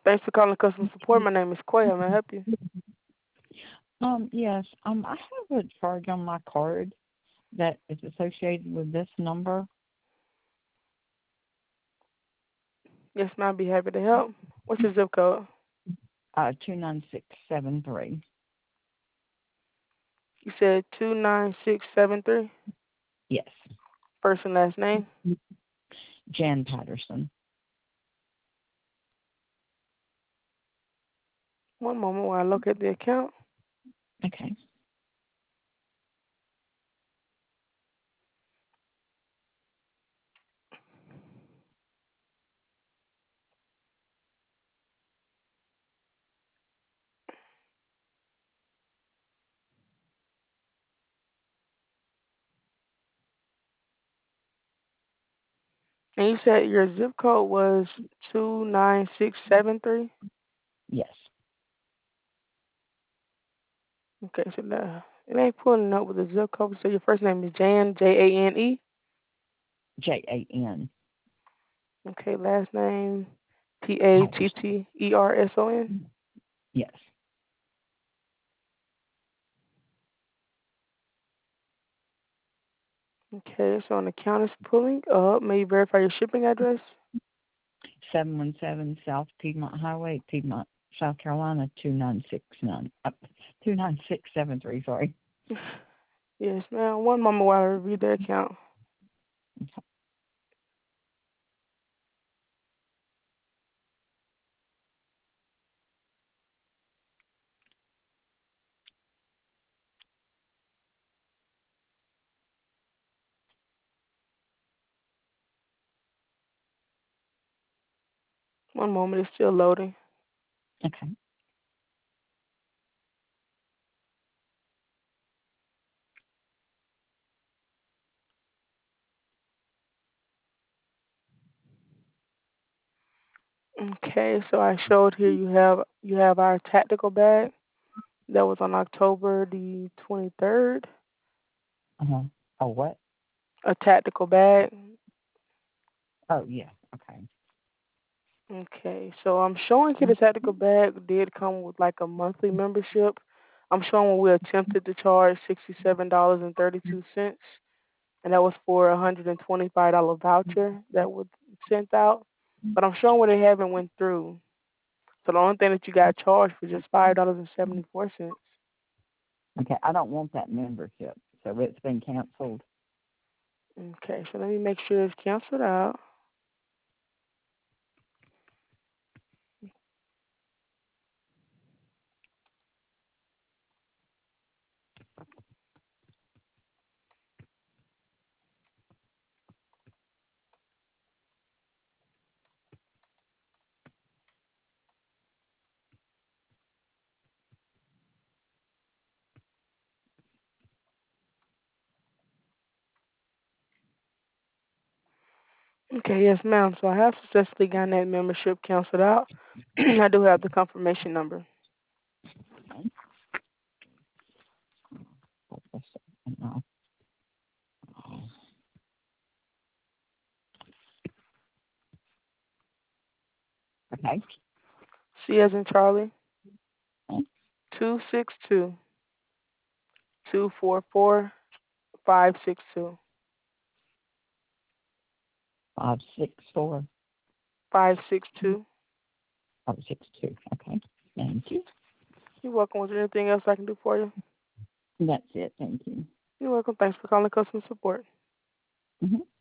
Thanks for calling customer support. My name is Quay. How may I help you? Yes. I have a charge on my card that is associated with this number. Yes, ma'am. I'd be happy to help. What's your zip code? 29673. You said 29673. Yes. First and last name. Jan Patterson. One moment while I look at the account. Okay. And you said your zip code was 29673. Yes. Okay, so it ain't pulling up with the zip code. So your first name is Jan, Jane. JAN. Okay, last name Patterson. Yes. Okay, so an account is pulling up. May you verify your shipping address? 717 South Piedmont Highway, Piedmont, South Carolina, 29673, sorry. Yes, ma'am. One moment while I review the account. One moment, it's still loading. Okay. Okay, so I showed here you have our tactical bag that was on October the 23rd. Uh-huh. Oh, what? A tactical bag. Oh, yeah. Okay. Okay, so I'm showing here the tactical bag did come with like a monthly membership. I'm showing when we attempted to charge $67.32, and that was for a $125 voucher that was sent out. But I'm showing where they haven't went through. So the only thing that you got charged was just $5.74. Okay. I don't want that membership, so it's been canceled. Okay, so let me make sure it's canceled out. Okay, yes, ma'am. So I have successfully gotten that membership canceled out. I do have the confirmation number. Okay. C as in Charlie, 262-244-562. 564. 562. 562. Okay. Thank you. You're welcome. Was there anything else I can do for you? That's it. Thank you. You're welcome. Thanks for calling customer support. Mm-hmm.